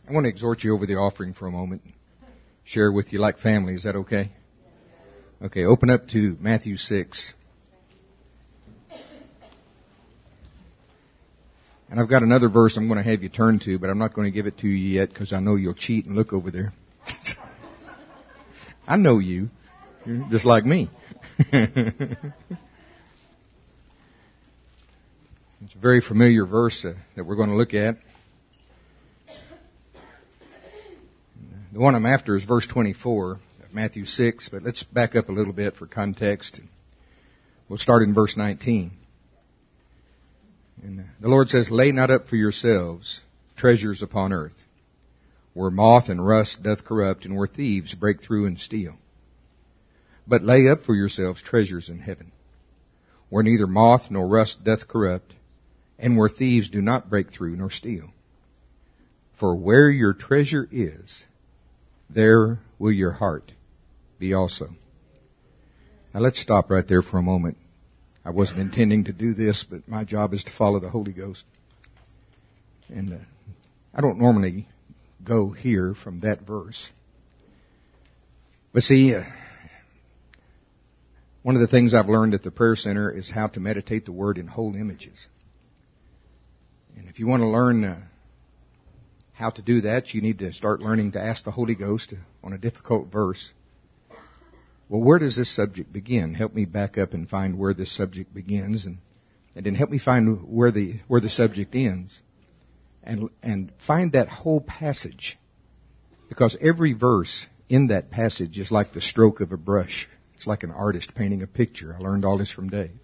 I want to exhort you over the offering for a moment. Share with you like family. Is that okay? Okay, open up to Matthew 6. And I've got another verse I'm going to have you turn to, but I'm not going to give it to you yet because I know you'll cheat and look over there. I know you. You're just like me. It's a very familiar verse that we're going to look at. The one I'm after is verse 24 of Matthew 6, but let's back up a little bit for context. We'll start in verse 19. And the Lord says, "Lay not up for yourselves treasures upon earth, where moth and rust doth corrupt, and where thieves break through and steal. But lay up for yourselves treasures in heaven, where neither moth nor rust doth corrupt, and where thieves do not break through nor steal. For where your treasure is, there will your heart be also." Now let's stop right there for a moment. I wasn't intending to do this, but my job is to follow the Holy Ghost. And I don't normally go here from that verse. But see, one of the things I've learned at the prayer center is how to meditate the Word in whole images. And if you want to learn how to do that, you need to start learning to ask the Holy Ghost on a difficult verse, well, where does this subject begin? Help me back up and find where this subject begins, and then help me find where the subject ends, and find that whole passage, because every verse in that passage is like the stroke of a brush. It's like an artist painting a picture. I learned all this from Dave.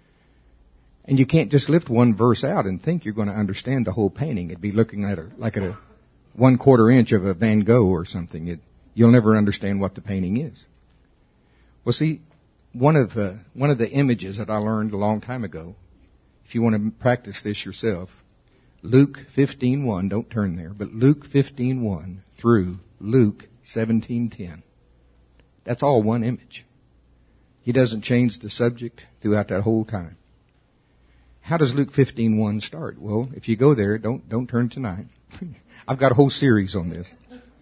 And you can't just lift one verse out and think you're going to understand the whole painting. It'd be looking at like a 1/4 inch of a Van Gogh or something. You'll never understand what the painting is. Well, see, one of the images that I learned a long time ago, if you want to practice this yourself, Luke 15:1, don't turn there, but Luke 15:1 through Luke 17:10. That's all one image. He doesn't change the subject throughout that whole time. How does Luke 15:1 start? Well, if you go there, don't turn tonight. I've got a whole series on this.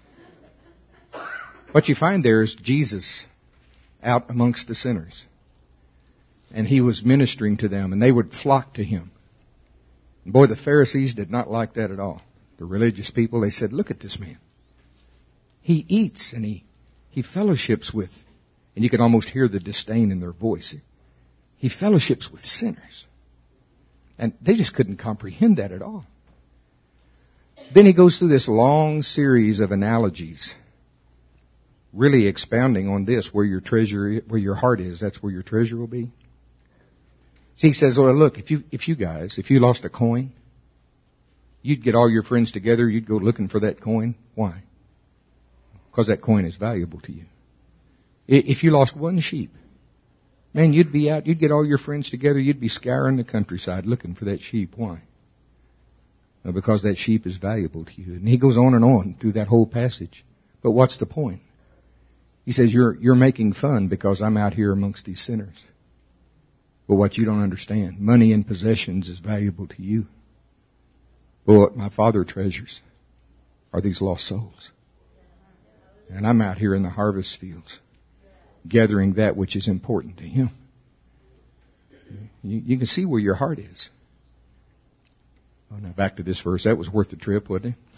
What you find there is Jesus out amongst the sinners. And he was ministering to them, and they would flock to him. And boy, the Pharisees did not like that at all. The religious people, they said, "Look at this man. He eats and he fellowships with," and you could almost hear the disdain in their voice, "he fellowships with sinners." And they just couldn't comprehend that at all. Then he goes through this long series of analogies, really expounding on this: where your heart is, that's where your treasure will be. See, he says, "Well, look, if you lost a coin, you'd get all your friends together, you'd go looking for that coin. Why? Because that coin is valuable to you. If you lost one sheep, man, you'd get all your friends together, you'd be scouring the countryside looking for that sheep. Why? Well, because that sheep is valuable to you." And he goes on through that whole passage. But what's the point? He says, you're making fun because I'm out here amongst these sinners. But what you don't understand, money and possessions is valuable to you. But what my Father treasures are these lost souls. And I'm out here in the harvest fields, gathering that which is important to Him. You can see where your heart is. Oh, now back to this verse. That was worth the trip, wasn't it?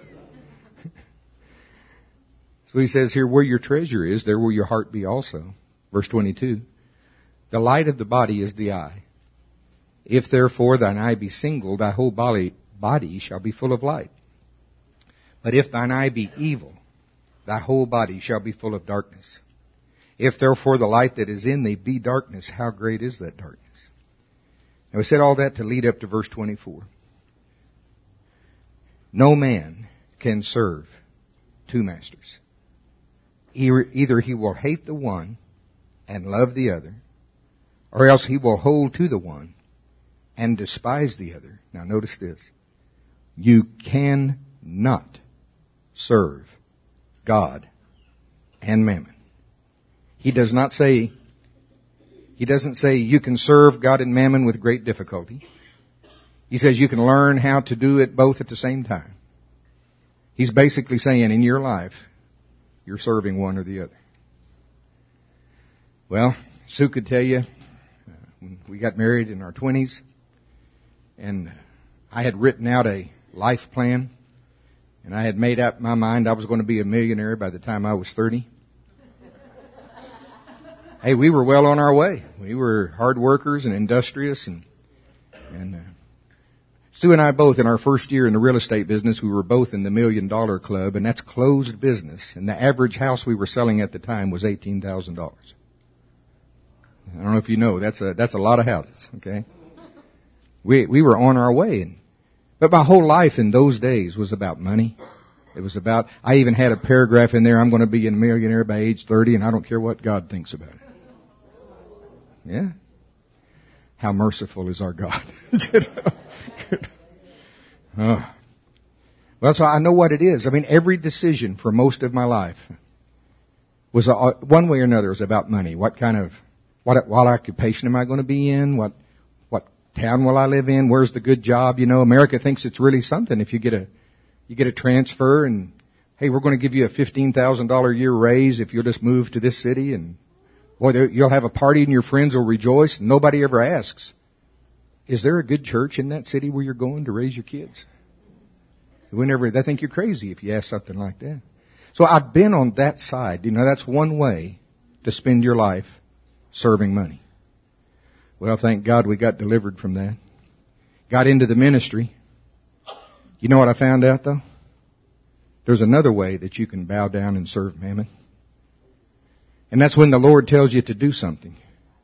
So he says here, where your treasure is, there will your heart be also. Verse 22. "The light of the body is the eye. If therefore thine eye be single, thy whole body shall be full of light. But if thine eye be evil, thy whole body shall be full of darkness. If therefore the light that is in thee be darkness, how great is that darkness?" Now we said all that to lead up to verse 24. "No man can serve two masters. Either he will hate the one and love the other, or else he will hold to the one and despise the other." Now notice this. You cannot serve God and mammon. He doesn't say you can serve God and mammon with great difficulty. He says you can learn how to do it both at the same time. He's basically saying in your life, you're serving one or the other. Well, Sue could tell you, when we got married in our 20s, and I had written out a life plan, and I had made up my mind I was going to be a millionaire by the time I was 30. Hey, we were well on our way. We were hard workers and industrious, and Sue and I both, in our first year in the real estate business, we were both in the $1 Million Club, and that's closed business. And the average house we were selling at the time was $18,000. I don't know if you know, that's a lot of houses, okay? We were on our way. But my whole life in those days was about money. It was about, I even had a paragraph in there, I'm going to be a millionaire by age 30, and I don't care what God thinks about it. Yeah? How merciful is our God. Well, so I know what it is. I mean, every decision for most of my life was one way or another was about money. What occupation am I going to be in? What town will I live in? Where's the good job? You know, America thinks it's really something if you get a transfer and, hey, we're going to give you a $15,000 a year raise if you'll just move to this city, and boy, you'll have a party and your friends will rejoice. And nobody ever asks, is there a good church in that city where you're going to raise your kids? They think you're crazy if you ask something like that. So I've been on that side. You know, that's one way to spend your life serving money. Well, thank God we got delivered from that. Got into the ministry. You know what I found out, though? There's another way that you can bow down and serve mammon. And that's when the Lord tells you to do something.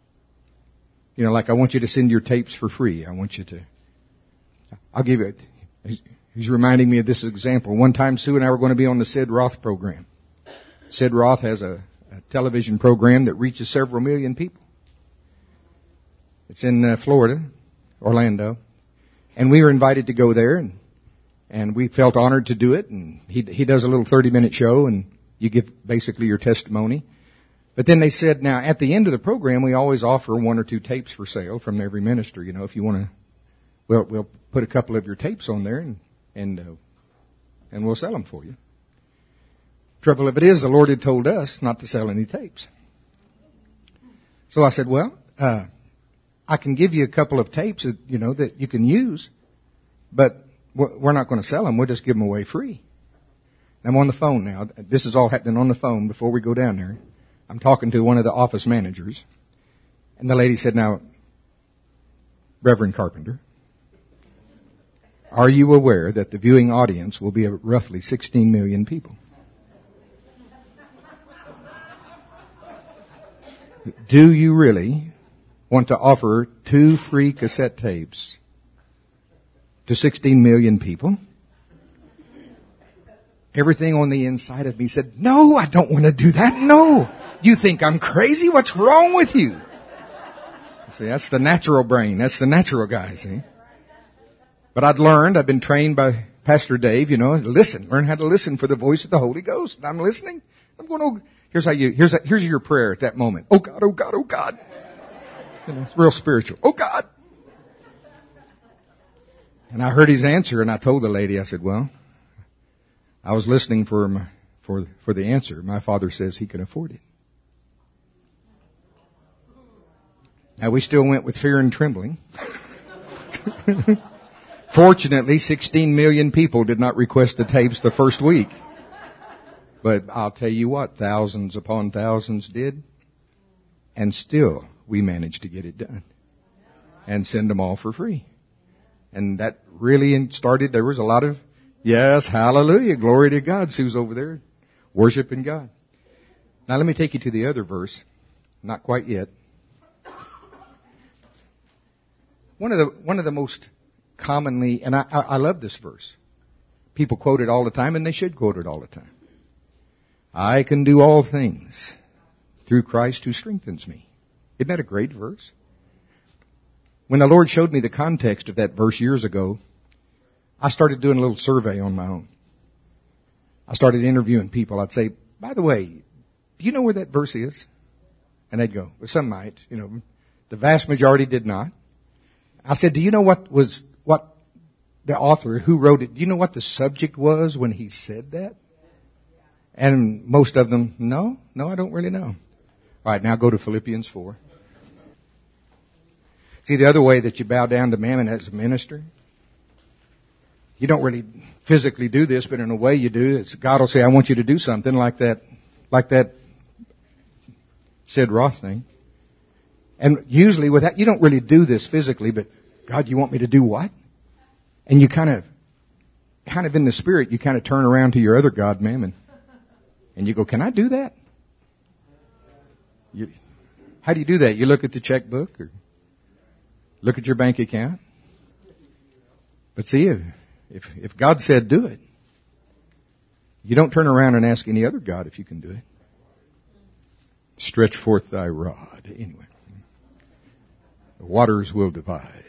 You know, like, I want you to send your tapes for free. I'll give you it. He's reminding me of this example. One time, Sue and I were going to be on the Sid Roth program. Sid Roth has a television program that reaches several million people. It's in Florida, Orlando. And we were invited to go there, and we felt honored to do it. And he does a little 30-minute show, and you give basically your testimony. But then they said, now, at the end of the program, we always offer 1 or 2 tapes for sale from every minister. You know, if you want to, we'll put a couple of your tapes on there, and we'll sell them for you. Trouble of it is, the Lord had told us not to sell any tapes. So I said, well, I can give you a couple of tapes that, you know, that you can use, but we're not going to sell them. We'll just give them away free. I'm on the phone now. This is all happening on the phone before we go down there. I'm talking to one of the office managers, and the lady said, now, Reverend Carpenter, are you aware that the viewing audience will be roughly 16 million people? Do you really want to offer 2 free cassette tapes to 16 million people? Everything on the inside of me said, no, I don't want to do that. No. You think I'm crazy? What's wrong with you? See, that's the natural brain. That's the natural guy, see? But I've been trained by Pastor Dave, you know, learn how to listen for the voice of the Holy Ghost. And I'm listening. I'm going, oh, here's your prayer at that moment. Oh God, oh God, oh God. You know, it's real spiritual. Oh God. And I heard his answer, and I told the lady, I said, well, I was listening for the answer. My Father says He can afford it. Now, we still went with fear and trembling. Fortunately, 16 million people did not request the tapes the first week. But I'll tell you what, thousands upon thousands did. And still, we managed to get it done. And send them all for free. And that really started, there was a lot of, yes, hallelujah, glory to God. Sue's over there worshiping God. Now let me take you to the other verse. Not quite yet. One of the most commonly, and I love this verse. People quote it all the time, and they should quote it all the time. I can do all things through Christ who strengthens me. Isn't that a great verse? When the Lord showed me the context of that verse years ago, I started doing a little survey on my own. I started interviewing people. I'd say, by the way, do you know where that verse is? And they'd go, well, some might. You know, the vast majority did not. I said, do you know what the author who wrote it, do you know what the subject was when he said that? And most of them, no, I don't really know. All right, now go to Philippians 4. See, the other way that you bow down to mammon as a minister, you don't really physically do this, but in a way you do. It's God will say, I want you to do something like that Sid Roth thing. And usually with that, you don't really do this physically, but God, you want me to do what? And you kind of in the spirit, you kind of turn around to your other God, mammon. And you go, can I do that? How do you do that? You look at the checkbook or look at your bank account. But see, if God said do it, you don't turn around and ask any other God if you can do it. Stretch forth thy rod. Anyway, the waters will divide.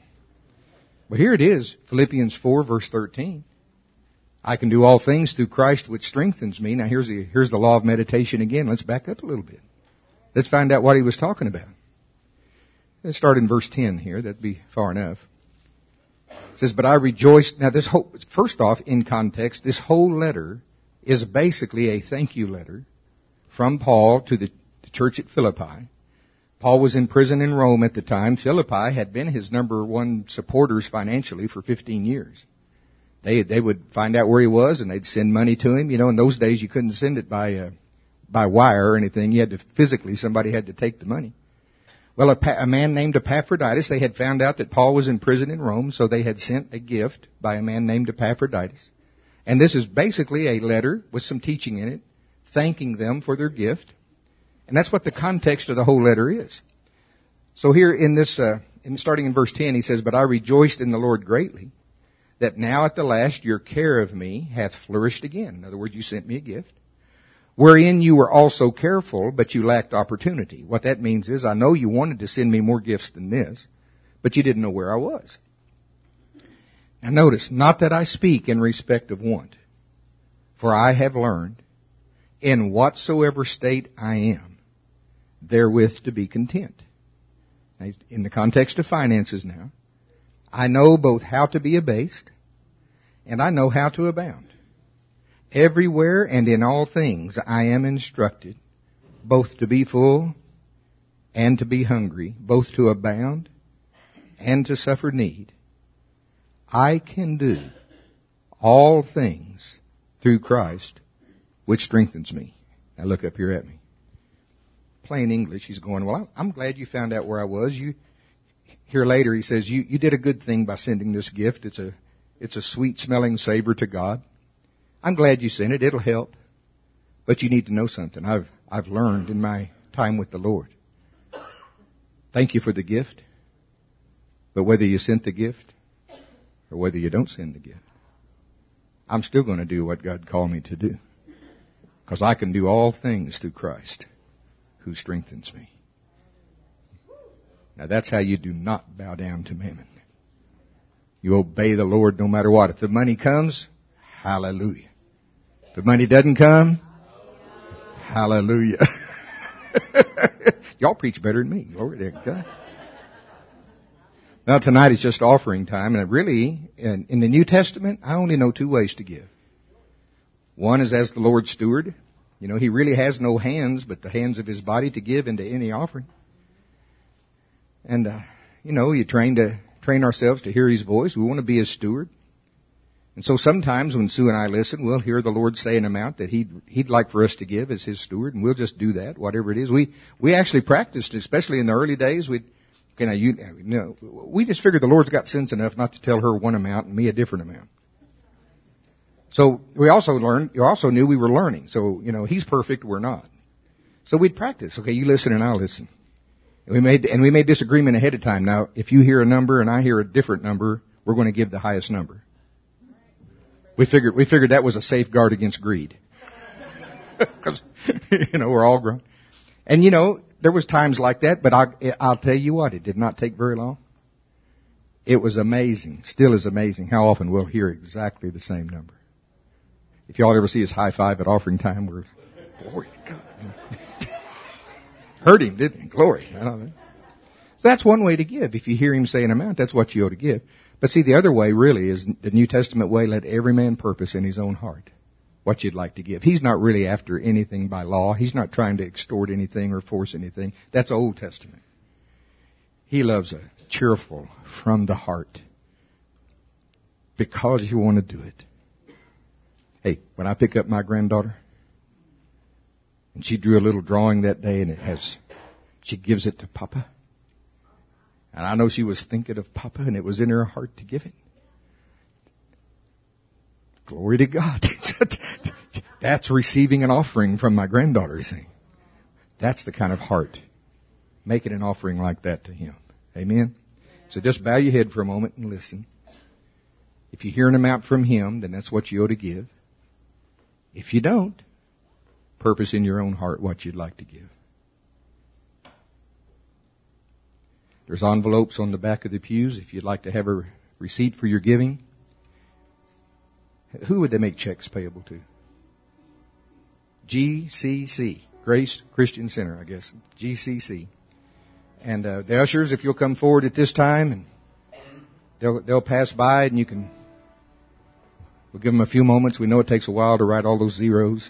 But here it is, Philippians 4, verse 13. I can do all things through Christ which strengthens me. Now here's the law of meditation again. Let's back up a little bit. Let's find out what he was talking about. Let's start in verse 10 here. That'd be far enough. It says, but I rejoiced. Now first off, in context, this whole letter is basically a thank you letter from Paul to the church at Philippi. Paul was in prison in Rome at the time. Philippi had been his number one supporters financially for 15 years. They would find out where he was and they'd send money to him. You know, in those days you couldn't send it by wire or anything. You had to physically, somebody had to take the money. Well, a man named Epaphroditus, they had found out that Paul was in prison in Rome, so they had sent a gift by a man named Epaphroditus. And this is basically a letter with some teaching in it, thanking them for their gift. And that's what the context of the whole letter is. So here in this, starting in verse 10, he says, but I rejoiced in the Lord greatly, that now at the last your care of me hath flourished again. In other words, you sent me a gift, wherein you were also careful, but you lacked opportunity. What that means is, I know you wanted to send me more gifts than this, but you didn't know where I was. Now notice, not that I speak in respect of want, for I have learned, in whatsoever state I am, therewith to be content. Now, in the context of finances now, I know both how to be abased, and I know how to abound. Everywhere and in all things I am instructed, both to be full and to be hungry, both to abound and to suffer need. I can do all things through Christ, which strengthens me. Now look up here at me. Plain English, he's going, well, I'm glad you found out where I was. Here later he says, you did a good thing by sending this gift. It's a sweet-smelling savor to God. I'm glad you sent it. It'll help. But you need to know something. I've learned in my time with the Lord. Thank you for the gift. But whether you sent the gift or whether you don't send the gift, I'm still going to do what God called me to do. Because I can do all things through Christ who strengthens me. Now that's how you do not bow down to mammon. You obey the Lord no matter what. If the money comes, hallelujah. If the money doesn't come, hallelujah. Y'all preach better than me. Glory to God. Now tonight is just offering time, and really, in the New Testament, I only know two ways to give. One is as the Lord's steward. You know, He really has no hands but the hands of His body to give into any offering. And, you train ourselves to hear His voice. We want to be His steward. And so sometimes when Sue and I listen, we'll hear the Lord say an amount that He'd like for us to give as His steward, and we'll just do that, whatever it is. We actually practiced, especially in the early days. We just figured the Lord's got sense enough not to tell her one amount and me a different amount. So you also knew we were learning. So, He's perfect, we're not. So we'd practice. Okay, you listen and I'll listen. And we made this agreement ahead of time. Now, if you hear a number and I hear a different number, we're going to give the highest number. We figured that was a safeguard against greed. Because, we're all grown. And, there was times like that, but I'll tell you what, it did not take very long. It was amazing, still is amazing, how often we'll hear exactly the same number. If y'all ever see us high five at offering time, we're, glory to God. Hurt him, didn't he? Glory. I don't know. So that's one way to give. If you hear him say an amount, that's what you ought to give. But see, the other way really is the New Testament way, let every man purpose in his own heart what you'd like to give. He's not really after anything by law. He's not trying to extort anything or force anything. That's Old Testament. He loves a cheerful from the heart because you want to do it. Hey, when I pick up my granddaughter, and she drew a little drawing that day, and she gives it to Papa. And I know she was thinking of Papa, and it was in her heart to give it. Glory to God. That's receiving an offering from my granddaughter, see. That's the kind of heart. Making an offering like that to Him. Amen? So just bow your head for a moment and listen. If you hear an amount from Him, then that's what you ought to give. If you don't, purpose in your own heart what you'd like to give. There's envelopes on the back of the pews if you'd like to have a receipt for your giving. Who would they make checks payable to? GCC, Grace Christian Center, I guess. GCC. And the ushers, if you'll come forward at this time, and they'll pass by, and we'll give them a few moments. We know it takes a while to write all those zeros.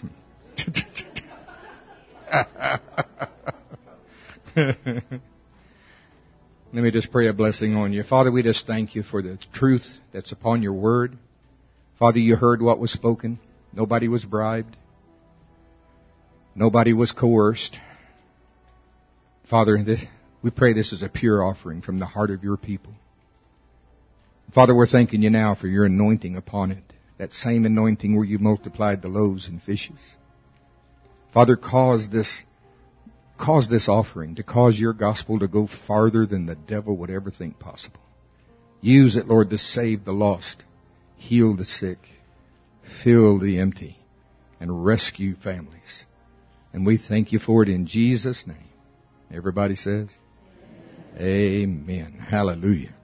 Let me just pray a blessing on you. Father, we just thank you for the truth that's upon your word. Father, you heard what was spoken. Nobody was bribed. Nobody was coerced. Father, we pray this is a pure offering from the heart of your people. Father, we're thanking you now for your anointing upon it. That same anointing where you multiplied the loaves and fishes. Father, cause this offering to cause your gospel to go farther than the devil would ever think possible. Use it, Lord, to save the lost, heal the sick, fill the empty, and rescue families. And we thank you for it in Jesus' name. Everybody says, Amen. Hallelujah.